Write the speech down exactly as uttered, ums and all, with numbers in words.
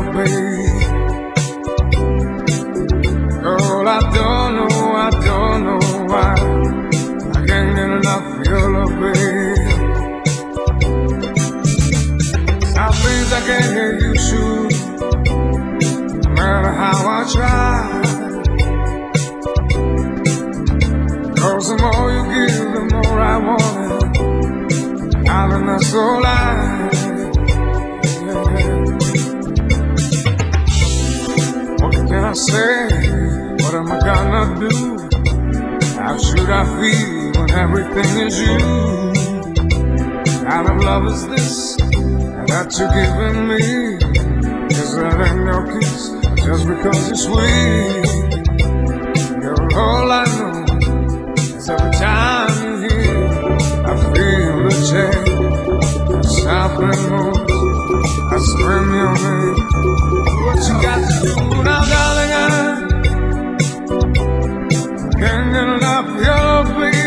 love, babe. Girl, I don't know, I don't know why I can't get enough of your love, babe. Some things I can't hear you shoot, no matter how I try. Cause the more you give, the more I want it. Out in the soul line. What can I say? What am I gonna do? How should I feel when everything is you? What kind of love is this that you're giving me? Is that ain't no kiss just because you're sweet? You're all I know. Every time you're here, I feel the change. I softly move, I scream your name. What you got to do now, darling? I can't get enough of your love, baby.